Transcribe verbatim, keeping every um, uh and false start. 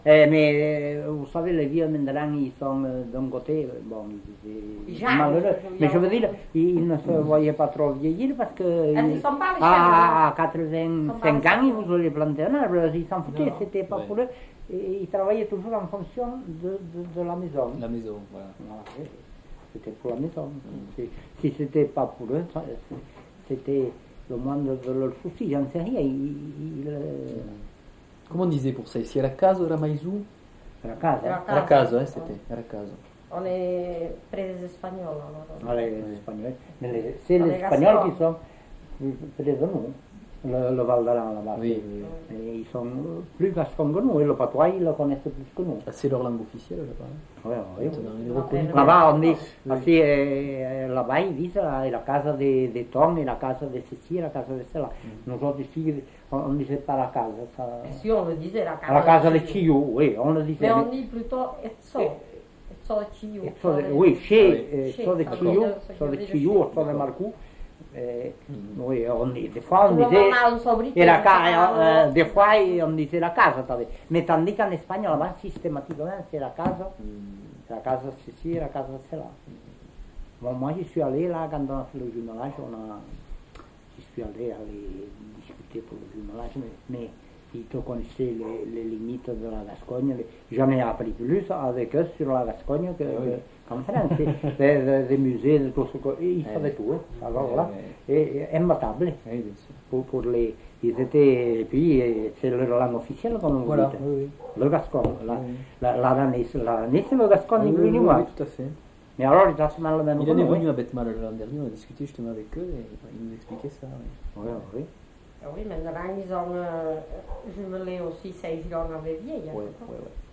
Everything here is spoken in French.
Eh, mais euh, vous savez, les vieux maintenant, ils sont euh, d'un côté, euh, bon, ils étaient malheureux. Mais je veux dire, ils, ils ne se voyaient pas trop vieillir parce que Ah, ils- ils sont pas les à, à chefs, quatre-vingt-cinq ans, ils voulaient planter un arbre, ils s'en foutaient, Non, c'était pas ouais. pour eux. Et ils travaillaient toujours en fonction de, de, de la maison. La maison, voilà. Voilà, oui, c'était pour la maison. Si, si c'était pas pour eux, ça- c'était le moindre de leurs soucis, j'en sais rien. Ils, ils, euh, Comment on disait pour ça ici? Era caso, era maisù? la casa. Era Era caso, eh, c'était. Era caso. On est près des Espagnols. Alors. Voilà, les Espagnols. Mais les- c'est Dans les les Espagnols restaurants. qui sont près de nous, le, le Val d'Aran là-bas. Oui, oui, oui. Et ils sont plus gascons que nous, et le patois, ils le connaissent plus que nous. Ah, c'est leur langue officielle là-bas. hein. Ouais, ouais, Maintenant, ouais. il est reconnu. Là-bas, Là-bas, on dit, Oui. aussi, euh, là-bas, ils disent euh, la casa de, de Tom et la casa de ceci et la casa de cela. Nous autres ici, on ne disait pas la casa. Ça... Si on le disait, la casa. La casa de Chillo. Chiyou, oui, on le disait. Mais on dit plutôt Etso. Etso de Chillo. Etso de- oui, chez Ah euh, Chez, Etso de ça Chiyou, veut dire- ça Etso veut de dire Chiyou, chez. Etso de Marcou. Euh, Mhm. Oui, on dit, des fois on Pour le disait, moment, on s'oublie et la que- ca- euh, des fois on disait la casa, t'avais. Mais tandis qu'en espagnol, là-bas, systématiquement, c'est la casa, c'est la casa ceci, la casa cela. Bon, moi, j'y suis allé là, quand on a fait le jumelage, on a, j'y suis allé aller discuter pour le jumelage, mais, mais ils te connaissaient les, les limites de la Gascogne. Les- J'en ai appris plus avec eux sur la Gascogne que, Ah oui. que- qu'en France. des, des- des musées, de tout ce que, et ils Ah savaient oui. tout. hein. Alors Ah là, oui. et, et imbattables. Oui, bien sûr. Pour, pour les, ils étaient, et puis euh, c'est leur langue officielle, comme vous Voilà, dites. oui, oui. Le gascon, la, Oui. la, la, l'année, l'année, c'est le gascon, ni Oui, plus oui, ni oui, moins. oui, tout à fait. Mais alors, ils ont mal le même Il que en est nous, venu oui. à Betmal l'an dernier, on a discuté justement avec eux et ils nous expliquaient ça. oui. Oui, oui. Ah oui, maintenant, ils ont euh, jumelé aussi Saint-Jean avec Vieille. Ouais, ouais, ouais.